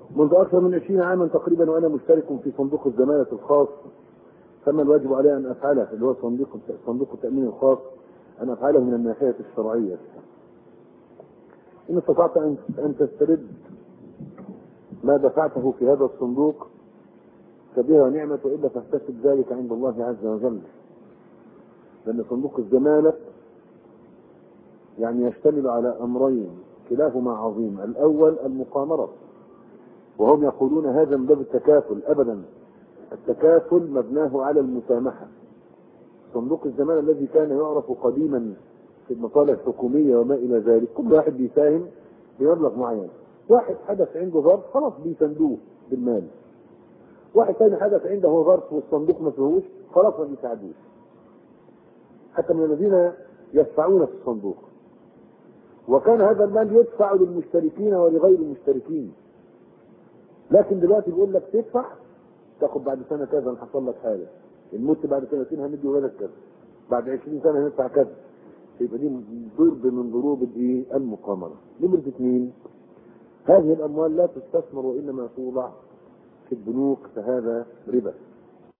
منذ أكثر من 20 عاما تقريبا وأنا مشترك في صندوق الزمالة الخاص، ثم الواجب علي أن أفعله اللي هو صندوق التأمين الخاص أن أفعله من الناحية الشرعية. إن استطعت أن تسترد ما دفعته في هذا الصندوق فبها نعمة، وإلا فاحتسب ذلك عند الله عز وجل، لأن صندوق الزمالة يعني يشتمل على أمرين كلاهما عظيم. الأول المقامرة، وهم يقولون هذا من باب التكافل. أبدا، التكافل مبناه على المسامحة. صندوق الزمالة الذي كان يعرف قديما في المصالح الحكومية وما إلى ذلك، كل واحد بيساهم بمبلغ معين. واحد حدث عنده ظرف خلاص بيسندوه بالمال، واحد ثاني حدث عنده ظرف والصندوق ما فيهوش خلاص ما بيساعدوش، حتى من الذين يدفعون في الصندوق. وكان هذا المال يدفع للمشتركين ولغير المشتركين، لكن دلوقتي بيقول لك تدفع تاخد بعد سنه كذا حصل لك حاجه، الموت بعد سنتين هندي ولادك كذا، بعد 20 سنه هندفع كذا. يبقى دي ضرب من ضروب المقامره. نمرة 2، هذه الاموال لا تستثمر وانما توضع في البنوك، فهذا ربا.